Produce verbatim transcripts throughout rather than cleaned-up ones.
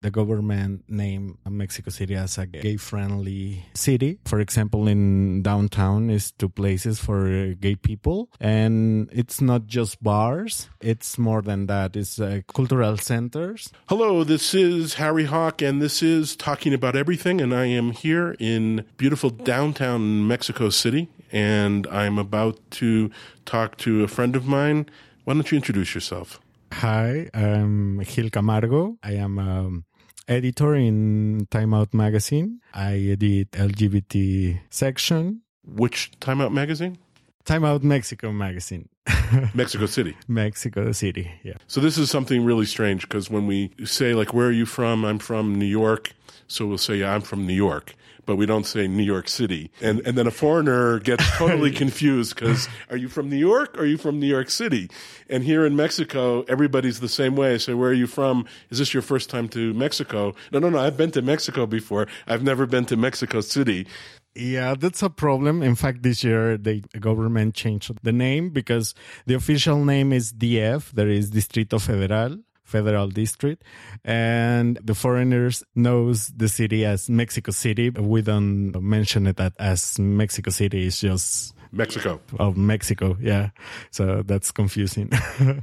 the government named Mexico City as a gay-friendly city. For example, in downtown is two places for gay people. And it's not just bars. It's more than that. It's uh, cultural centers. Hello, this is Harry Hawk, and this is Talking About Everything. And I am here in beautiful downtown Mexico City. And I'm about to talk to a friend of mine. Why don't you introduce yourself? Hi, I'm Gil Camargo. I am um, editor in Time Out magazine. I edit L G B T section. Which Time Out magazine? Time Out Mexico magazine. Mexico City. Mexico City, yeah. So this is something really strange because when we say, like, where are you from? I'm from New York. So we'll say, yeah, I'm from New York. But we don't say New York City. And and then a foreigner gets totally confused because are you from New York or are you from New York City? And here in Mexico, everybody's the same way. I say, where are you from? Is this your first time to Mexico? No, no, no, I've been to Mexico before. I've never been to Mexico City. Yeah, that's a problem. In fact, this year, the government changed the name because the official name is D F. There is Distrito Federal. Federal District, and the foreigners knows the city as Mexico City. We don't mention it as Mexico City. It's just Mexico. Of Mexico, yeah. So that's confusing.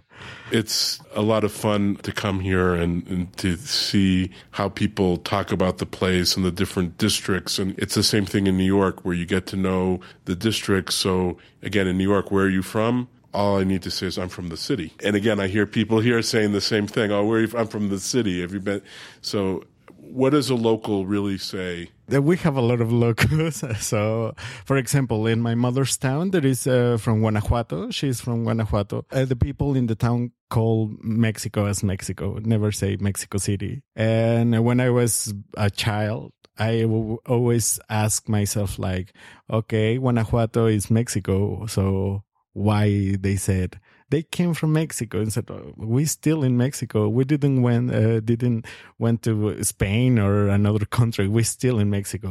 It's a lot of fun to come here and, and to see how people talk about the place and the different districts. And it's the same thing in New York where you get to know the districts. So again, in New York, where are you from? All I need to say is I'm from the city. And again, I hear people here saying the same thing. Oh, where are you from? I'm from the city. Have you been? So what does a local really say? We have a lot of locals. So, for example, in my mother's town, there is uh, from Guanajuato. She's from Guanajuato. Uh, the people in the town call Mexico as Mexico, never say Mexico City. And when I was a child, I w- always ask myself, like, okay, Guanajuato is Mexico, so why they said they came from Mexico and said, oh, we still in Mexico. We didn't went, uh, didn't went to Spain or another country. We're still in Mexico.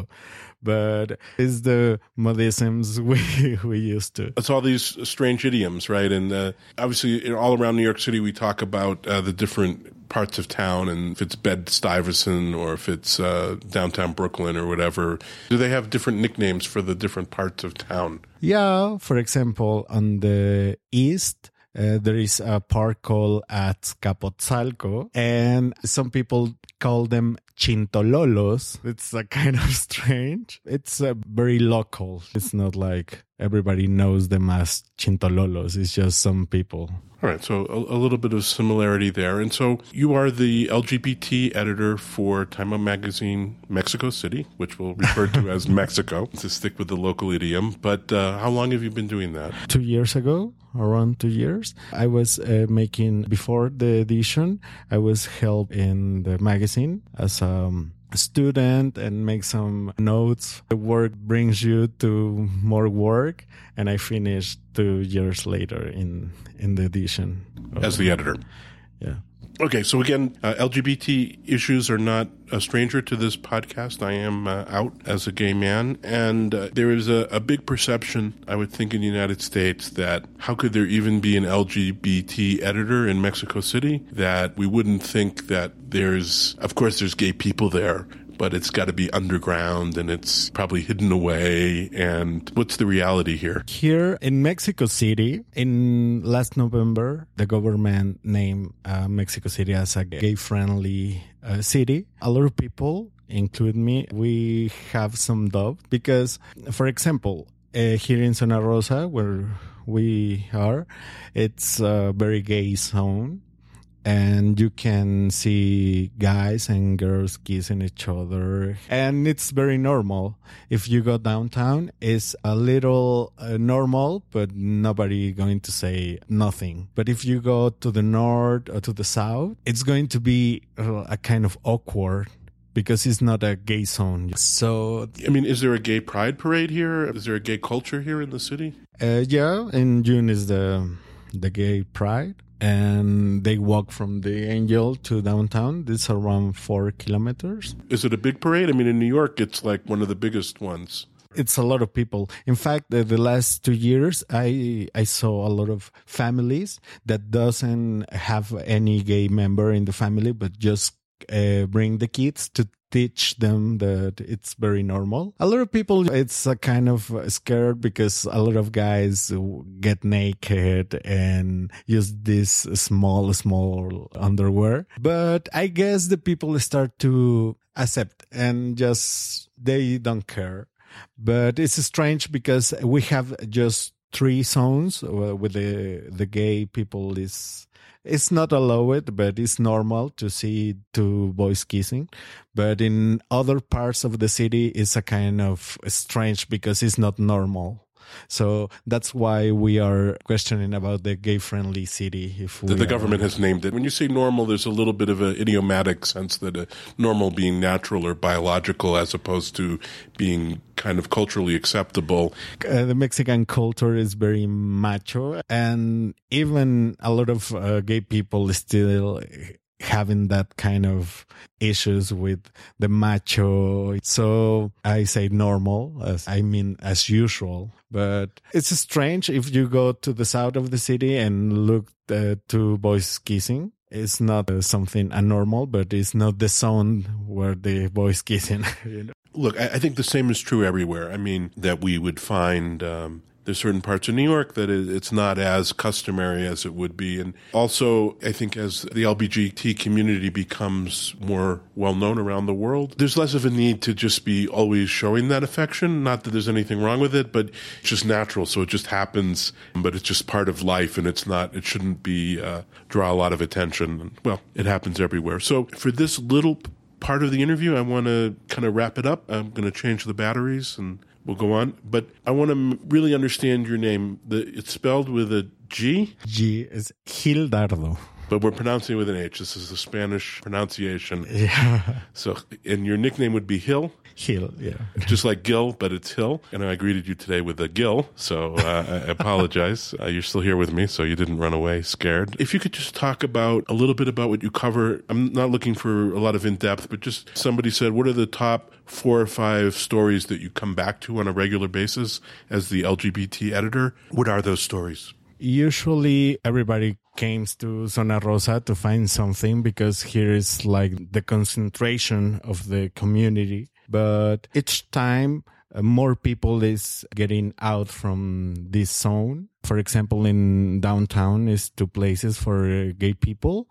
But it's the modisms we, we used to. It's all these strange idioms, right? And uh, obviously all around New York City, we talk about uh, the different parts of town, and if it's Bed-Stuyvesant or if it's uh, downtown Brooklyn or whatever. Do they have different nicknames for the different parts of town? Yeah. For example, on the east, Uh, there is a park called Azcapotzalco, and some people call them Chintololos. It's a kind of strange. It's uh, very local. It's not like everybody knows them as Chintololos. It's just some people. All right, so a, a little bit of similarity there. And so you are the L G B T editor for Time Out Magazine Mexico City, which we'll refer to as Mexico, to stick with the local idiom. But uh, how long have you been doing that? Two years ago, around two years. I was uh, making, before the edition, I was help in the magazine as a student and make some notes. The work brings you to more work, and I finished two years later in in the edition. As the editor. Yeah. Okay, so again, uh, L G B T issues are not a stranger to this podcast. I am uh, out as a gay man, and uh, there is a, a big perception, I would think, in the United States that how could there even be an L G B T editor in Mexico City, that we wouldn't think that there's, of course, there's gay people there, but it's got to be underground and it's probably hidden away. And what's the reality here? Here in Mexico City, in last November, the government named uh, Mexico City as a gay-friendly uh, city. A lot of people, include me, we have some doubt because, for example, uh, here in Zona Rosa, where we are, it's a very gay zone. And you can see guys and girls kissing each other. And it's very normal. If you go downtown, it's a little uh, normal, but nobody going to say nothing. But if you go to the north or to the south, it's going to be uh, a kind of awkward because it's not a gay zone. So, I mean, is there a gay pride parade here? Is there a gay culture here in the city? Uh, yeah, in June is the the gay pride. And they walk from the Angel to downtown. It's around four kilometers. Is it a big parade? I mean, in New York, it's like one of the biggest ones. It's a lot of people. In fact, the, the last two years, I I saw a lot of families that doesn't have any gay member in the family, but just uh, bring the kids to teach them that it's very normal. A lot of people, it's a kind of scared because a lot of guys get naked and use this small, small underwear. But I guess the people start to accept and just, they don't care. But it's strange because we have just three zones with the, the gay people is... It's not allowed, but it's normal to see two boys kissing. But in other parts of the city, it's a kind of strange because it's not normal. So that's why we are questioning about the gay-friendly city. If we the, the are... government has named it. When you say normal, there's a little bit of an idiomatic sense that a normal being natural or biological as opposed to being kind of culturally acceptable. Uh, the Mexican culture is very macho, and even a lot of uh, gay people still having that kind of issues with the macho. So I say normal, as I mean as usual. But it's strange if you go to the south of the city and look at two boys kissing. It's not uh, something abnormal, but it's not the zone where the boys kissing. You know? Look, I, I think the same is true everywhere. I mean, that we would find... Um, There's certain parts of New York that it's not as customary as it would be. And also, I think as the L G B T community becomes more well-known around the world, there's less of a need to just be always showing that affection. Not that there's anything wrong with it, but it's just natural. So it just happens, but it's just part of life, and it's not, it shouldn't be, uh, draw a lot of attention. Well, it happens everywhere. So for this little part of the interview, I want to kind of wrap it up. I'm going to change the batteries and we'll go on, but I want to really understand your name. The, it's spelled with a G? G is Gildardo. But we're pronouncing it with an H. This is the Spanish pronunciation. Yeah. So, and your nickname would be Hill? Hill, yeah. Just like Gil, but it's Hill. And I greeted you today with a Gil, so uh, I apologize. Uh, you're still here with me, so you didn't run away scared. If you could just talk about a little bit about what you cover. I'm not looking for a lot of in-depth, but just somebody said, what are the top four or five stories that you come back to on a regular basis as the L G B T editor? What are those stories? Usually everybody comes to Zona Rosa to find something because here is like the concentration of the community. But each time uh, more people is getting out from this zone. For example, in downtown is two places for uh, gay people,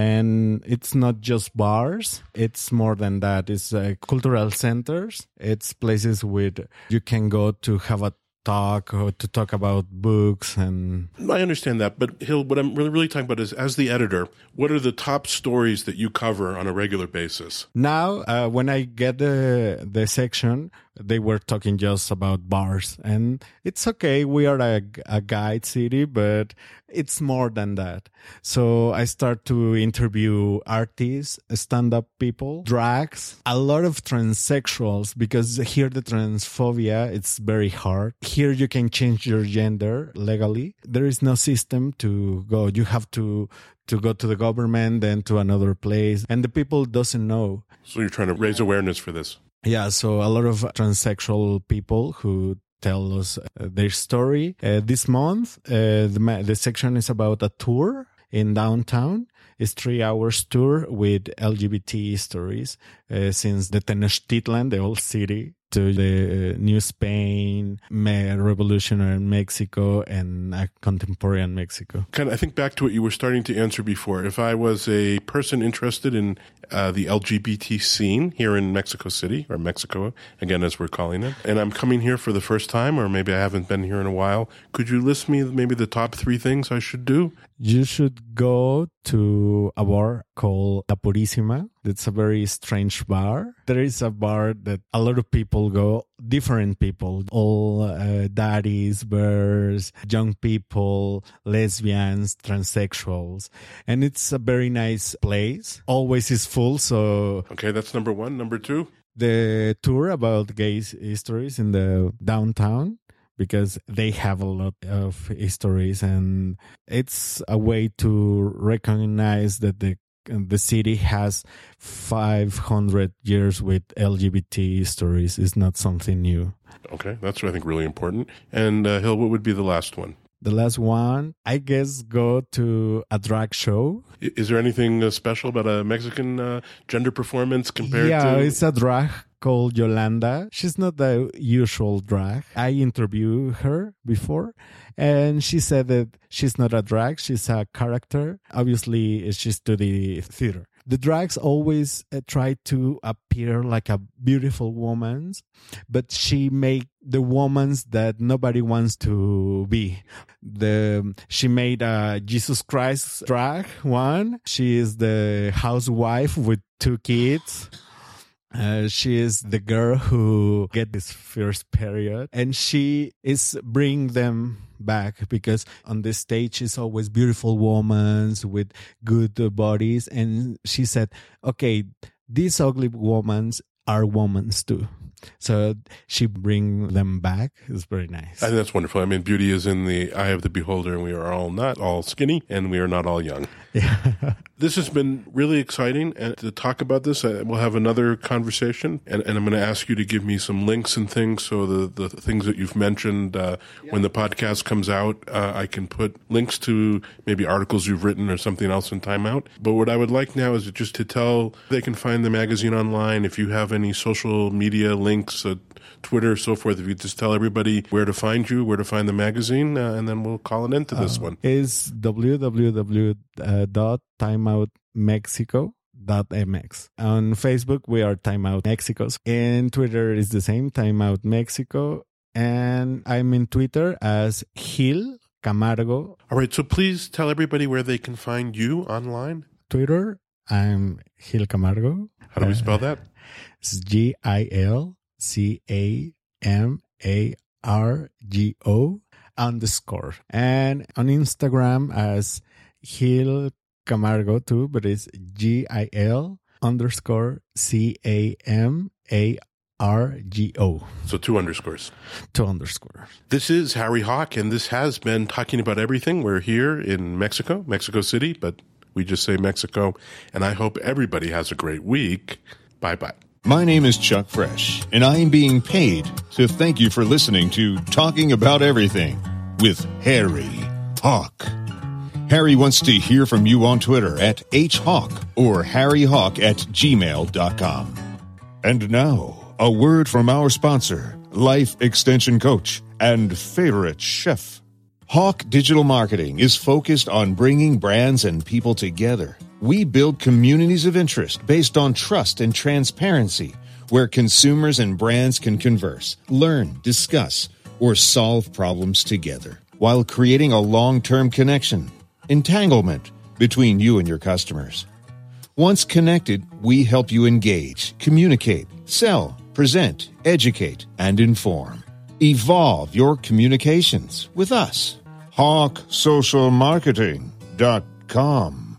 and it's not just bars. It's more than that. It's uh, cultural centers. It's places with you can go to have a talk or to talk about books. And I understand that, but Hill, what I'm really, really talking about is, as the editor, what are the top stories that you cover on a regular basis? Now, uh, when I get the the section, they were talking just about bars, and it's okay. We are a, a guide city, but it's more than that. So I start to interview artists, stand-up people, drags, a lot of transsexuals, because here the transphobia, it's very hard. Here you can change your gender legally. There is no system to go. You have to to go to the government, then to another place, and the people doesn't know. So you're trying to raise awareness for this. Yeah, so a lot of transsexual people who tell us uh, their story. Uh, this month, uh, the, the section is about a tour in downtown. It's three hours tour with L G B T stories uh, since the Tenochtitlan, the old city, to the uh, New Spain, me- revolutionary Mexico, and uh, contemporary Mexico. Kind of, I think back to what you were starting to answer before. If I was a person interested in uh, the L G B T scene here in Mexico City, or Mexico, again, as we're calling it, and I'm coming here for the first time, or maybe I haven't been here in a while, could you list me maybe the top three things I should do? You should go to a bar called La Purísima. It's a very strange bar. There is a bar that a lot of people go, different people, all uh, daddies, bears, young people, lesbians, transsexuals. And it's a very nice place. Always is full, so... Okay, that's number one. Number two? The tour about gay histories in the downtown, because they have a lot of histories, and it's a way to recognize that the the city has five hundred years with L G B T stories. It's not something new. Okay, that's, I think, really important. And uh, Hill, what would be the last one? the last one, I guess, go to a drag show. Is there anything uh, special about a Mexican uh, gender performance compared yeah, to... Yeah, it's a drag called Yolanda. She's not the usual drag. I interviewed her before, and she said that she's not a drag. She's a character. Obviously, she studied theater. The drags always uh, try to appear like a beautiful woman, but she made the women that nobody wants to be. The she made a Jesus Christ drag one. She is the housewife with two kids. Uh, she is the girl who get this first period, and she is bring them back because on the stage is always beautiful women with good uh, bodies, and she said, okay, these ugly women are women too. So she bring them back. It's very nice. I think that's wonderful. I mean, beauty is in the eye of the beholder, and we are all not all skinny, and we are not all young. Yeah. This has been really exciting, and to talk about this, I, we'll have another conversation, and, and I'm going to ask you to give me some links and things, so the, the things that you've mentioned, uh, yeah. when the podcast comes out, uh, I can put links to maybe articles you've written or something else in Time Out. But what I would like now is just to tell they can find the magazine online. If you have any social media links, uh, Twitter, so forth, if you just tell everybody where to find you, where to find the magazine, uh, and then we'll call it into this uh, one. It's w w w dot timeout mexico dot m x. On Facebook, we are Timeout Mexico. And Twitter is the same, Timeout Mexico. And I'm in Twitter as Gil Camargo. All right, so please tell everybody where they can find you online. Twitter, I'm Gil Camargo. How do we spell that? It's G I L C A M A R G O underscore. And on Instagram as Gil Camargo too, but it's G I L underscore C A M A R G O. So two underscores. Two underscores. This is Harry Hawk, and this has been Talking About Everything. We're here in Mexico, Mexico City, but we just say Mexico. And I hope everybody has a great week. Bye-bye. My name is Chuck Fresh, and I am being paid to thank you for listening to Talking About Everything with Harry Hawk. Harry wants to hear from you on Twitter at H Hawk or harryhawk at gmail dot com. And now, a word from our sponsor, Life Extension Coach and favorite chef. Hawk Digital Marketing is focused on bringing brands and people together. We build communities of interest based on trust and transparency, where consumers and brands can converse, learn, discuss, or solve problems together, while creating a long-term connection, entanglement between you and your customers. Once connected, we help you engage, communicate, sell, present, educate, and inform. Evolve your communications with us. hawk social marketing dot com